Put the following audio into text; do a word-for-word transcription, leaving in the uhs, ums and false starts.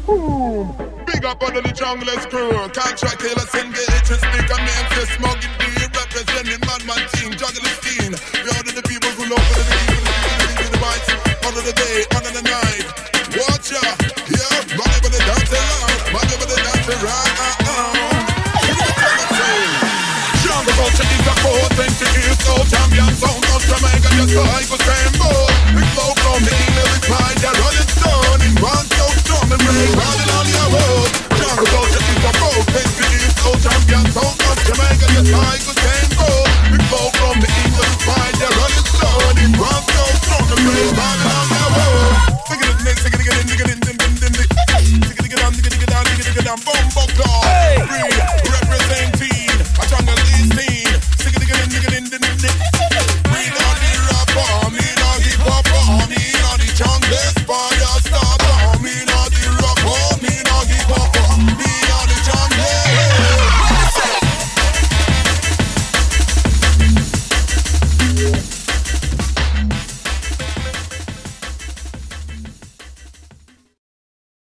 Boom. Big up under the jungle crew. Contract killer, send the H S stick and name say smoking beer. Representing Madman team, juggle the scene. We order the people who love for the people, the people, the people, the rights. Under the day, under the night. Watch ya, yeah. Money for the dance around. Money for the dance around. Jungle culture is a four twenty years old champion sound. Cause Jamaica just like a rainbow. We flow from the lyric mind. They're running stone in one so strong and break. Running on your road. Jungle culture is a four twenty years old champion sound. Cause Jamaica just like a rainbow. We flow from the lyric mind. They're running stone in one so strong and break. Running on your road. Sing it in, sing it in, sing it in, sing it in, sing it in, sing it in, sing it in, sing it in, sing it in, sing it in, sing it in,